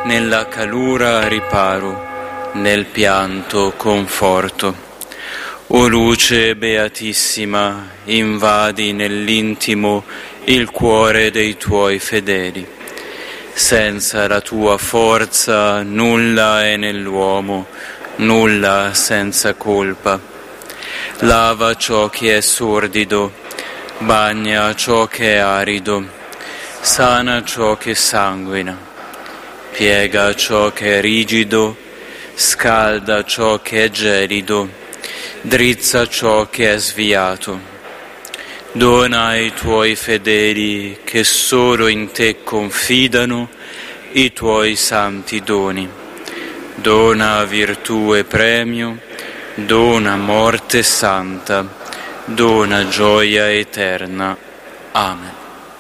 nella calura riparo, nel pianto conforto. O luce beatissima, invadi nell'intimo il cuore dei tuoi fedeli. Senza la tua forza nulla è nell'uomo, nulla senza colpa. Lava ciò che è sordido, bagna ciò che è arido, sana ciò che sanguina, piega ciò che è rigido, scalda ciò che è gelido, drizza ciò che è sviato. Dona ai tuoi fedeli che solo in te confidano i tuoi santi doni. Dona virtù e premio, dona morte santa, dona gioia eterna. Amen.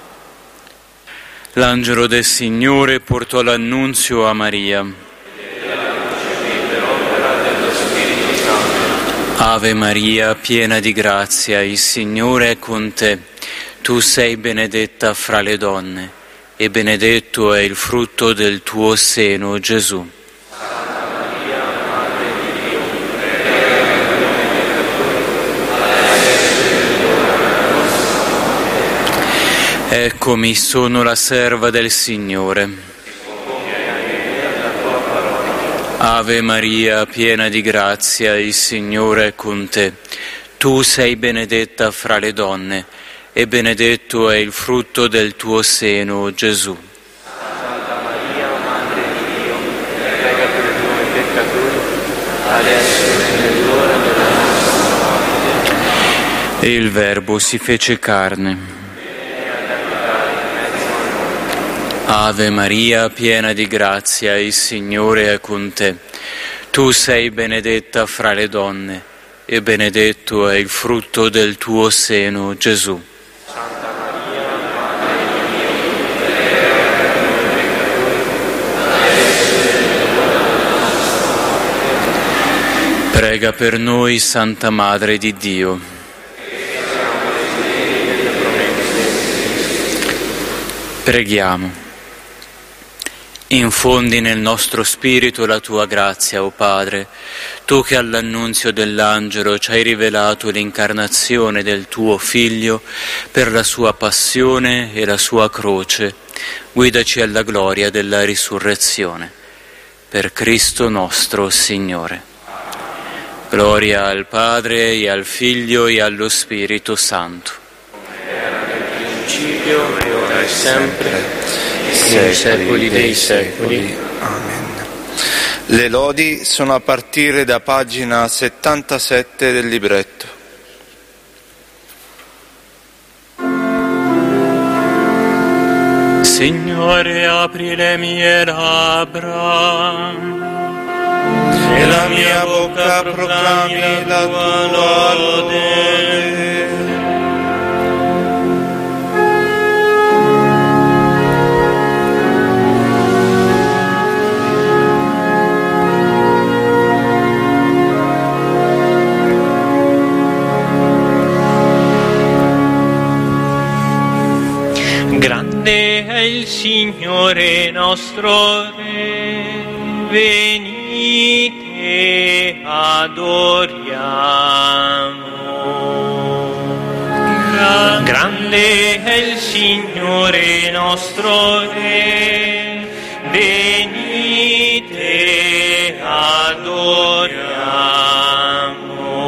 L'angelo del Signore portò l'annunzio a Maria. Ave Maria, piena di grazia, il Signore è con te. Tu sei benedetta fra le donne, e benedetto è il frutto del tuo seno, Gesù. Santa Maria, Madre di Dio, prega per noi peccatori, Eccomi, sono la serva del Signore. Ave Maria, piena di grazia, il Signore è con te. Tu sei benedetta fra le donne, e benedetto è il frutto del tuo seno, Gesù. Santa Maria, Madre di Dio, prega per noi peccatori, adesso e nell'ora della nostra morte. E il Verbo si fece carne. Ave Maria, piena di grazia, il Signore è con te. Tu sei benedetta fra le donne, e benedetto è il frutto del tuo seno, Gesù. Santa Maria, Madre di Dio, prega per noi peccatori, adesso e nell'ora della nostra morte. Prega per noi, Santa Madre di Dio. Preghiamo. Infondi nel nostro spirito la tua grazia, o Padre, tu che all'annunzio dell'angelo ci hai rivelato l'incarnazione del tuo Figlio per la sua passione e la sua croce. Guidaci alla gloria della risurrezione. Per Cristo nostro Signore. Gloria al Padre, e al Figlio, e allo Spirito Santo. Era nel principio, e ora e sempre, nei secoli dei secoli. Amen. Le lodi sono a partire da pagina 77 del libretto. Signore, apri le mie labbra, e la mia bocca proclami la tua lode. Grande è il Signore nostro Re, venite adoriamo. Grande è il Signore nostro Re, venite adoriamo.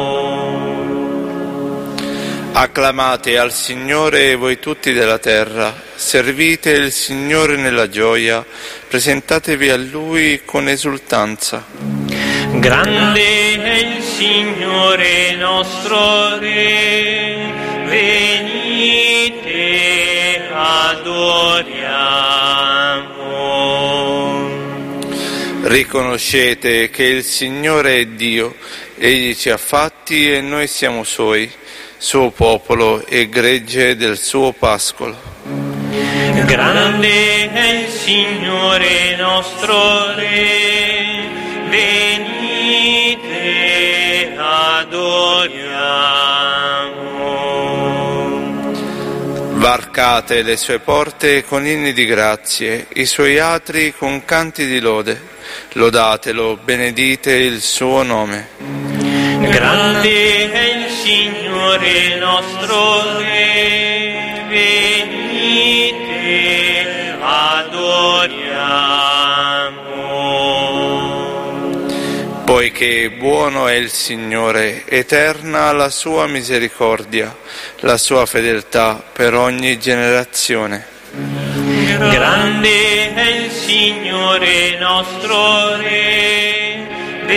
Acclamate al Signore voi tutti della terra, servite il Signore nella gioia, presentatevi a Lui con esultanza. Grande è il Signore nostro Re, venite adoriamo. Riconoscete che il Signore è Dio, Egli ci ha fatti e noi siamo Suoi, suo popolo e gregge del suo pascolo. Grande è il Signore nostro Re, venite adoriamo. Varcate le sue porte con inni di grazie, i suoi atri con canti di lode. Lodatelo, benedite il suo nome. Grande è il Signore nostro Re, venite, adoriamo. Poiché buono è il Signore, eterna la sua misericordia, la sua fedeltà per ogni generazione. Grande è il Signore nostro Re,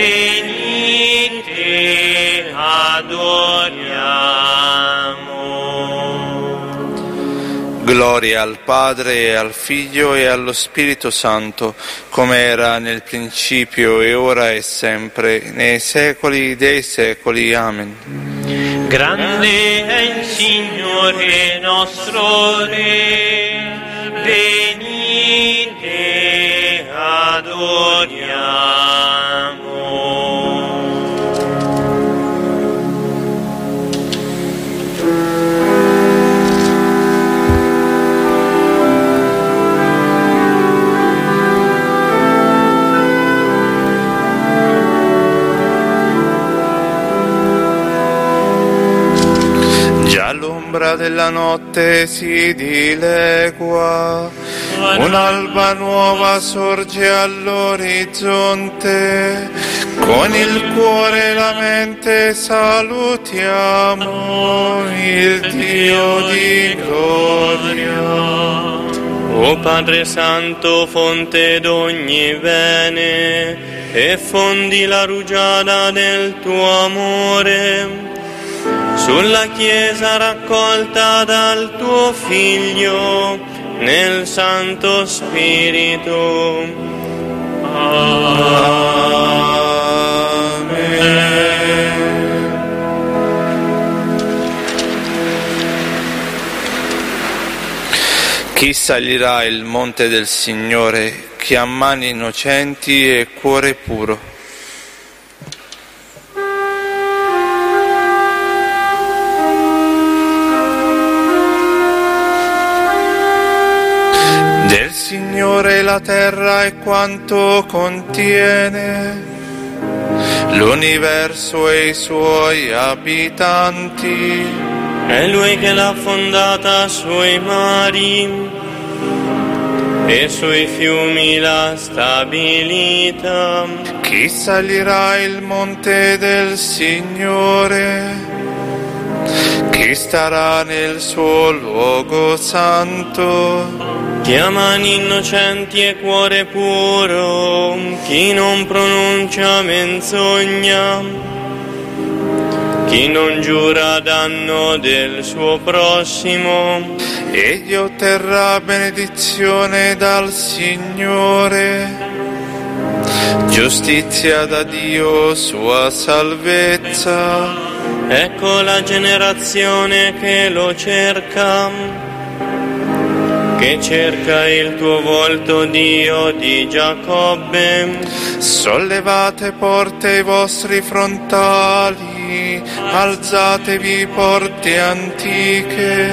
venite, adoriamo. Gloria al Padre e al Figlio e allo Spirito Santo, come era nel principio e ora e sempre, nei secoli dei secoli. Amen. Grande è il Signore nostro Re, venite, adoriamo. L'ombra della notte si dilegua, un'alba nuova sorge all'orizzonte, con il cuore e la mente salutiamo il Dio di gloria. O Padre Santo, fonte d'ogni bene, e fondi la rugiada del tuo amore sulla Chiesa raccolta dal tuo Figlio nel Santo Spirito. Amen. Chi salirà il monte del Signore, chi ha mani innocenti e cuore puro? Del Signore la terra e quanto contiene, l'universo e i suoi abitanti. È Lui che l'ha fondata sui mari e sui fiumi l'ha stabilita. Chi salirà il monte del Signore? Chi starà nel suo luogo santo? Chi ha mani innocenti e cuore puro, chi non pronuncia menzogna, chi non giura a danno del suo prossimo. Egli otterrà benedizione dal Signore, giustizia da Dio, sua salvezza. Ecco la generazione che lo cerca, che cerca il tuo volto, Dio di Giacobbe. Sollevate porte i vostri frontali, alzatevi porte antiche,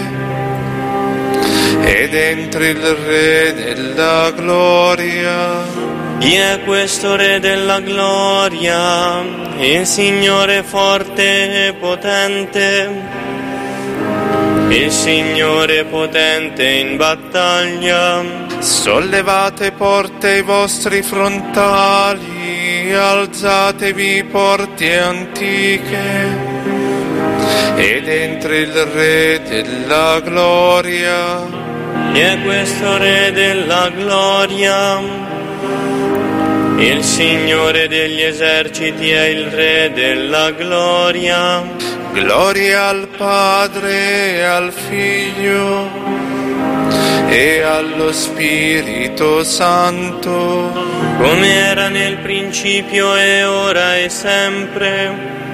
ed entri il Re della gloria. Chi è questo Re della gloria? Il Signore forte e potente, il Signore potente in battaglia. Sollevate porte i vostri frontali, alzatevi porte antiche, ed entri il Re della gloria. Chi è questo Re della gloria? Il Signore degli eserciti è il Re della gloria. Gloria al Padre e al Figlio e allo Spirito Santo, come era nel principio e ora e sempre,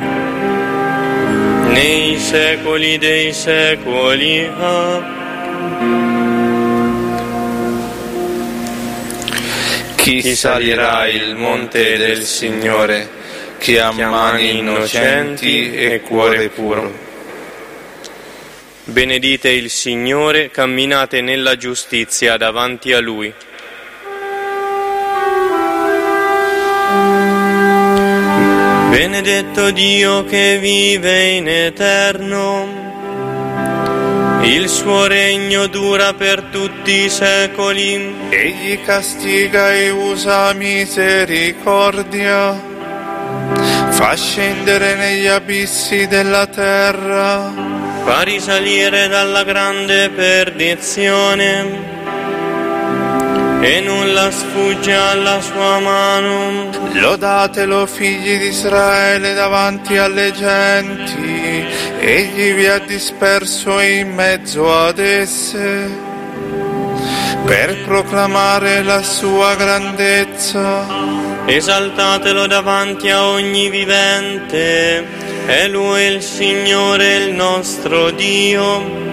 nei secoli dei secoli. Chi salirà il monte del Signore, chi ha mani innocenti e cuore puro? Benedite il Signore, camminate nella giustizia davanti a Lui. Benedetto Dio che vive in eterno, il suo regno dura per tutti i secoli. Egli castiga e usa misericordia, fa scendere negli abissi della terra, fa risalire dalla grande perdizione, e nulla sfugge alla sua mano. Lodatelo, figli di Israele, davanti alle genti, egli vi ha disperso in mezzo ad esse, per proclamare la sua grandezza. Esaltatelo davanti a ogni vivente, è Lui il Signore, il nostro Dio.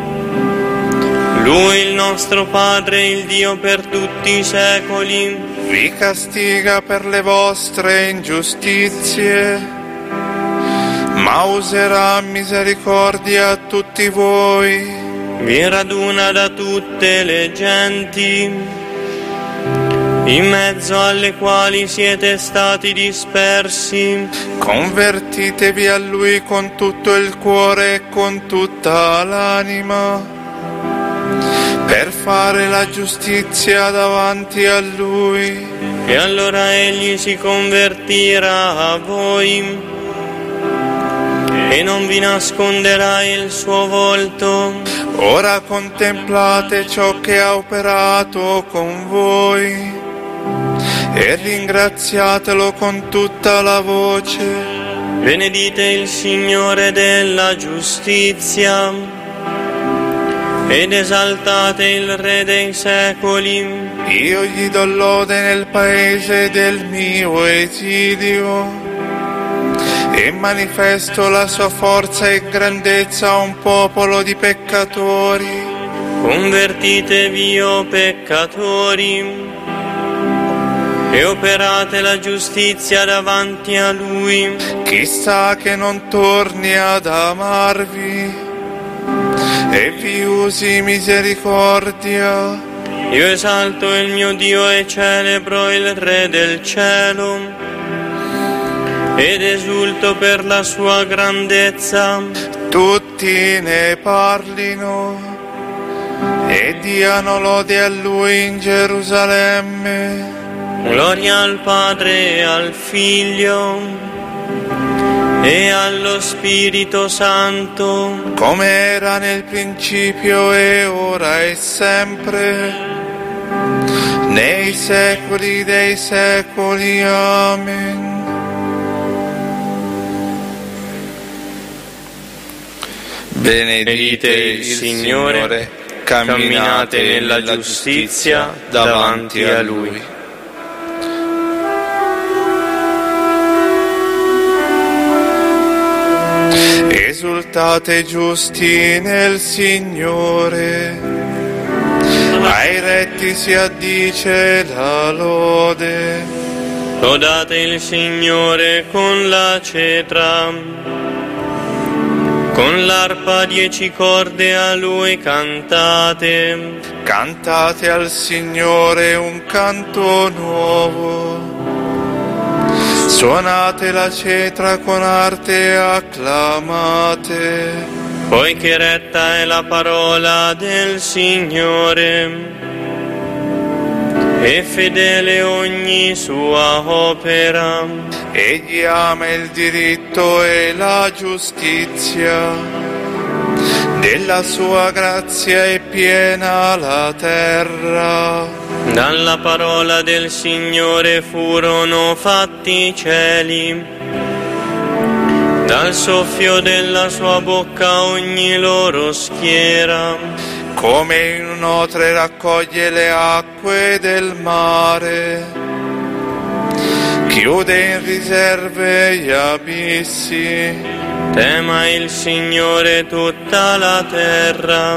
Lui il nostro Padre, il Dio per tutti i secoli. Vi castiga per le vostre ingiustizie, ma userà misericordia a tutti voi. Vi raduna da tutte le genti, in mezzo alle quali siete stati dispersi. Convertitevi a Lui con tutto il cuore e con tutta l'anima, per fare la giustizia davanti a Lui. E allora Egli si convertirà a voi e non vi nasconderà il suo volto. Ora contemplate ciò che ha operato con voi e ringraziatelo con tutta la voce. Benedite il Signore della giustizia ed esaltate il Re dei secoli. Io gli do lode nel paese del mio esilio e manifesto la sua forza e grandezza a un popolo di peccatori. Convertitevi, o peccatori, e operate la giustizia davanti a Lui. Chissà che non torni ad amarvi e vi usi misericordia. Io esalto il mio Dio e celebro il Re del cielo, ed esulto per la sua grandezza. Tutti ne parlino e diano lode a Lui in Gerusalemme. Gloria al Padre e al Figlio e allo Spirito Santo, come era nel principio e ora e sempre, nei secoli dei secoli. Amen. Benedite il Signore, camminate nella giustizia davanti a Lui. Esultate giusti nel Signore, ai retti si addice la lode. Lodate il Signore con la cetra, con l'arpa 10 corde a Lui cantate. Cantate al Signore un canto nuovo, suonate la cetra con arte e acclamate. Poiché retta è la parola del Signore, e fedele ogni sua opera. Egli ama il diritto e la giustizia, della sua grazia è piena la terra. Dalla parola del Signore furono fatti i cieli, dal soffio della sua bocca ogni loro schiera. Come in un'otre raccoglie le acque del mare, chiude in riserve gli abissi. Tema il Signore tutta la terra,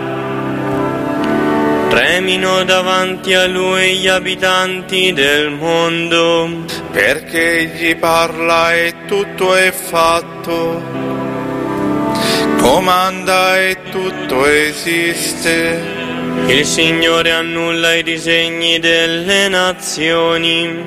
tremino davanti a Lui gli abitanti del mondo. Perché Egli parla e tutto è fatto, comanda e tutto esiste. Il Signore annulla i disegni delle nazioni,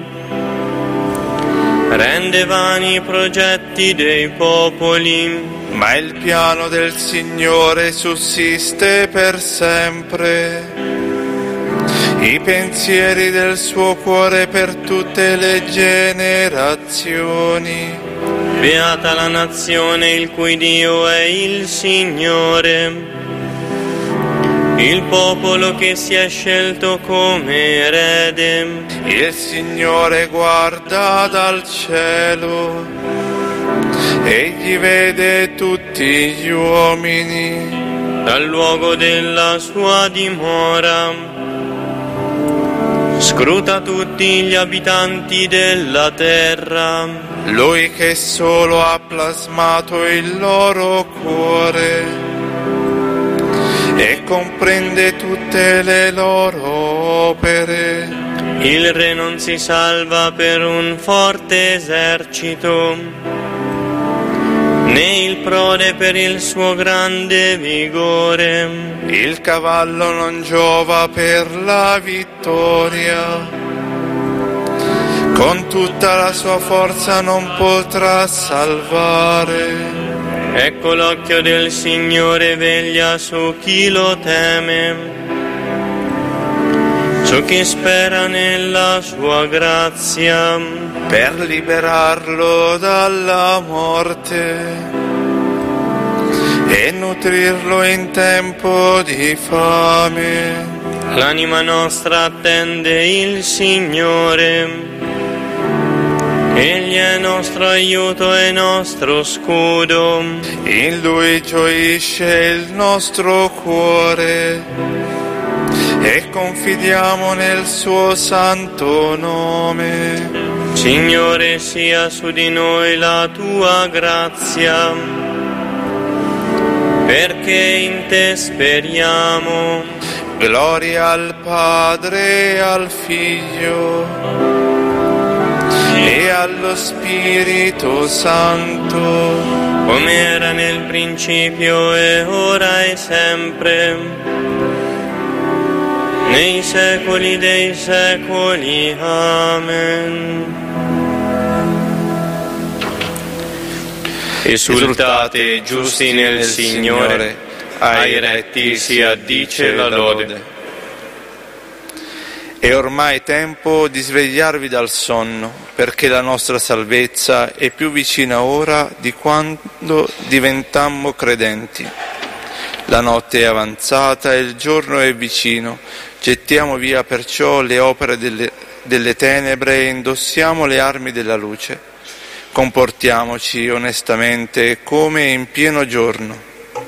rende vani i progetti dei popoli. Ma il piano del Signore sussiste per sempre, i pensieri del suo cuore per tutte le generazioni. Beata la nazione il cui Dio è il Signore, il popolo che si è scelto come erede. Il Signore guarda dal cielo, egli vede tutti gli uomini. Dal luogo della sua dimora scruta tutti gli abitanti della terra. Lui che solo ha plasmato il loro cuore e comprende tutte le loro opere. Il re non si salva per un forte esercito, né il prode per il suo grande vigore. Il cavallo non giova per la vittoria, con tutta la sua forza non potrà salvare. Ecco l'occhio del Signore veglia su chi lo teme, su chi spera nella sua grazia, per liberarlo dalla morte e nutrirlo in tempo di fame. L'anima nostra attende il Signore, Egli è nostro aiuto e nostro scudo. In Lui gioisce il nostro cuore e confidiamo nel suo santo nome. Signore, sia su di noi la tua grazia, perché in te speriamo. Gloria al Padre e al Figlio e allo Spirito Santo, come era nel principio e ora e sempre, nei secoli dei secoli. Amen. Esultate giusti nel Signore, ai retti si addice la lode. È ormai tempo di svegliarvi dal sonno, perché la nostra salvezza è più vicina ora di quando diventammo credenti. La notte è avanzata e il giorno è vicino. Gettiamo via perciò le opere delle tenebre e indossiamo le armi della luce. Comportiamoci onestamente come in pieno giorno.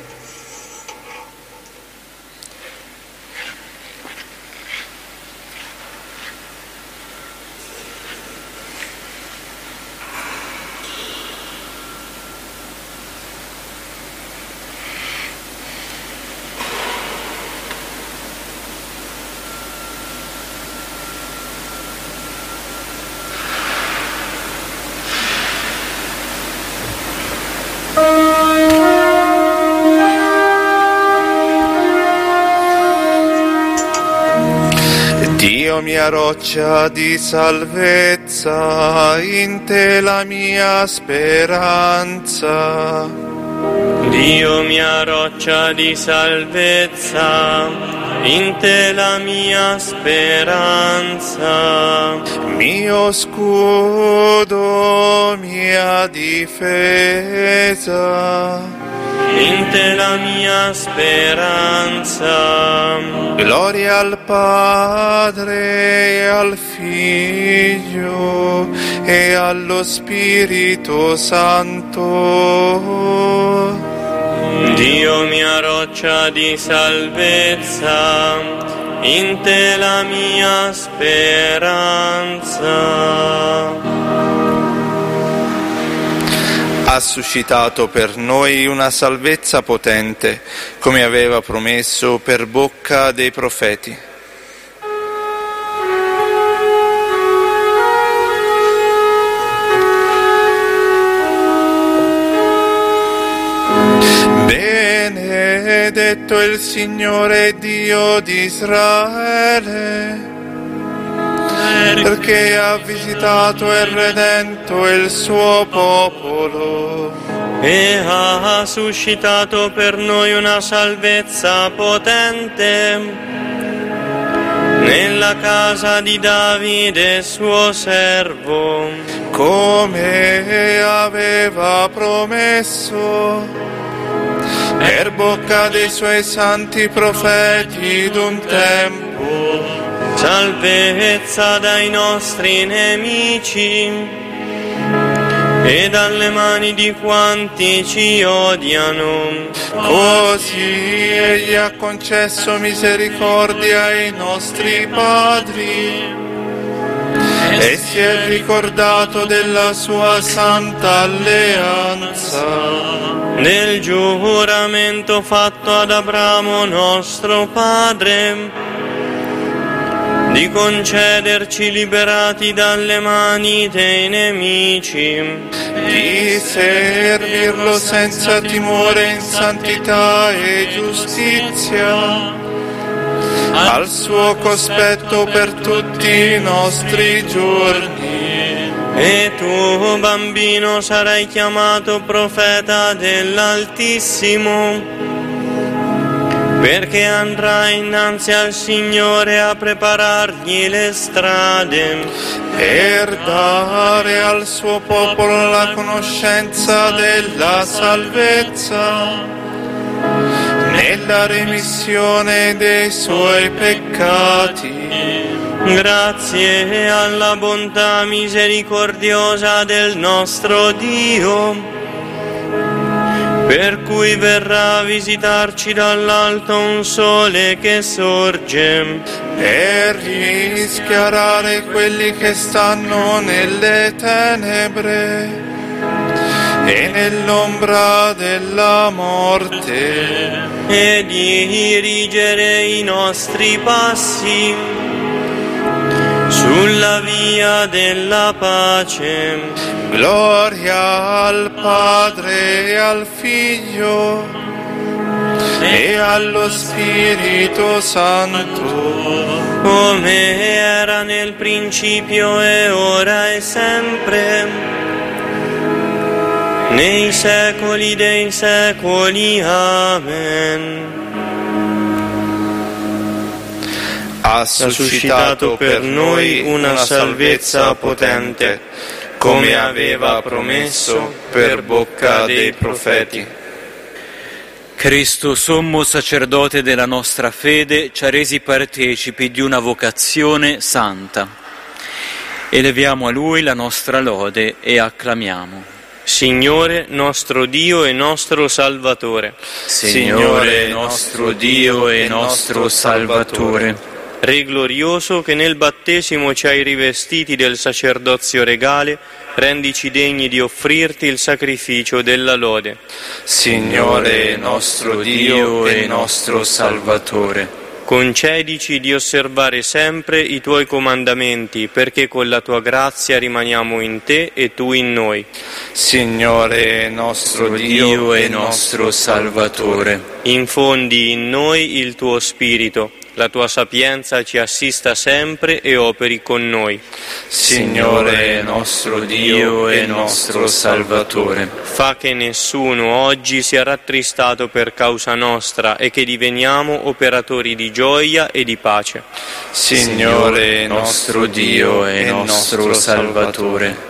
Dio mia roccia di salvezza, in te la mia speranza. Dio mia roccia di salvezza, in te la mia speranza. Mio scudo, mia difesa, in te la mia speranza. Gloria al Padre e al Figlio e allo Spirito Santo. Dio mia roccia di salvezza, in te la mia speranza. Ha suscitato per noi una salvezza potente, come aveva promesso per bocca dei profeti. benedetto il Signore Dio di Israele, perché ha visitato e redento il suo popolo e ha suscitato per noi una salvezza potente nella casa di Davide suo servo, come aveva promesso per bocca dei suoi santi profeti d'un tempo, salvezza dai nostri nemici e dalle mani di quanti ci odiano. Così egli ha concesso misericordia ai nostri padri e si è ricordato della sua santa alleanza, del giuramento fatto ad Abramo nostro padre, di concederci liberati dalle mani dei nemici, di servirlo senza timore in santità e giustizia, al suo cospetto per tutti i nostri giorni. E tu, bambino, sarai chiamato profeta dell'Altissimo, perché andrai innanzi al Signore a preparargli le strade, per dare al suo popolo la conoscenza della salvezza, nella remissione dei suoi peccati, grazie alla bontà misericordiosa del nostro Dio, per cui verrà a visitarci dall'alto un sole che sorge, per rischiarare quelli che stanno nelle tenebre e nell'ombra della morte, e dirigere i nostri passi sulla via della pace. Gloria al Padre e al Figlio e allo Spirito Santo, come era nel principio e ora e sempre, nei secoli dei secoli. Amen. Ha suscitato per noi una salvezza potente, come aveva promesso per bocca dei profeti. Cristo, sommo sacerdote della nostra fede, ci ha resi partecipi di una vocazione santa. Eleviamo a Lui la nostra lode e acclamiamo. Signore nostro Dio e nostro Salvatore. Signore nostro Dio e nostro Salvatore. Re glorioso, che nel battesimo ci hai rivestiti del sacerdozio regale, rendici degni di offrirti il sacrificio della lode. Signore nostro Dio e nostro Salvatore. Concedici di osservare sempre i Tuoi comandamenti, perché con la Tua grazia rimaniamo in Te e Tu in noi. Signore nostro Dio e nostro Salvatore. Infondi in noi il Tuo Spirito, la Tua sapienza ci assista sempre e operi con noi. Signore nostro Dio e nostro Salvatore. Fa che nessuno oggi sia rattristato per causa nostra e che diveniamo operatori di gioia e di pace. Signore nostro Dio e nostro Salvatore.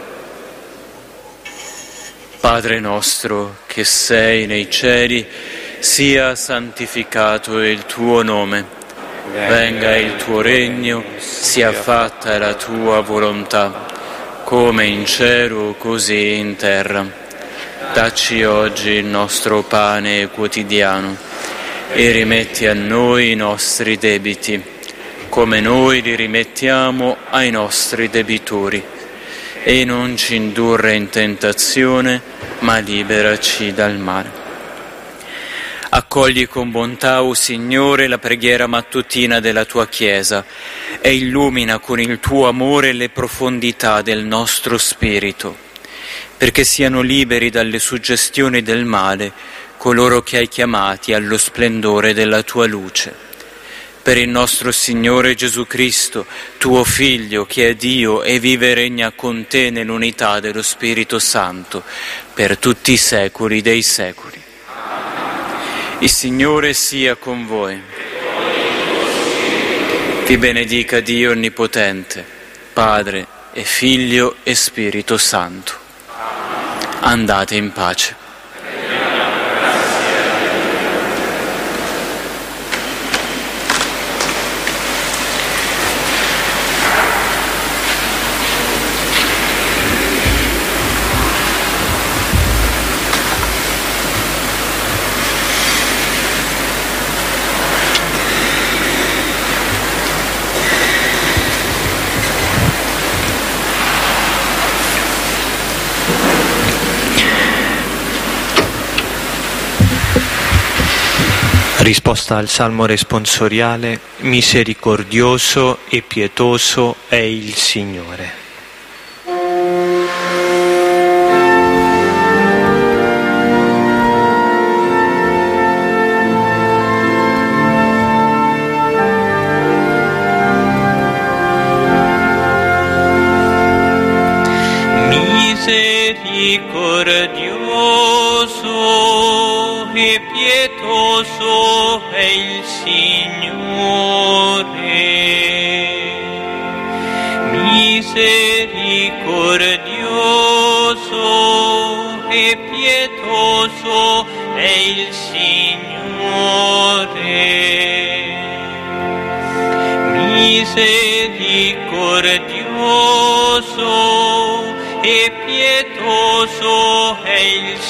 Padre nostro che sei nei cieli, sia santificato il Tuo nome. Venga il Tuo regno, sia fatta la Tua volontà, come in cielo così in terra. Dacci oggi il nostro pane quotidiano e rimetti a noi i nostri debiti, come noi li rimettiamo ai nostri debitori. E non ci indurre in tentazione, ma liberaci dal male. Accogli con bontà, o Signore, la preghiera mattutina della Tua Chiesa e illumina con il Tuo amore le profondità del nostro spirito, perché siano liberi dalle suggestioni del male coloro che hai chiamati allo splendore della tua luce. Per il nostro Signore Gesù Cristo, tuo Figlio, che è Dio e vive e regna con te nell'unità dello Spirito Santo, per tutti i secoli dei secoli. Il Signore sia con voi. Vi benedica Dio Onnipotente, Padre e Figlio e Spirito Santo. Andate in pace. Risposta al Salmo responsoriale: misericordioso e pietoso è il Signore. Misericordioso e pietoso è il Signore. Misericordioso e pietoso è il Signore. Misericordioso e pietoso è il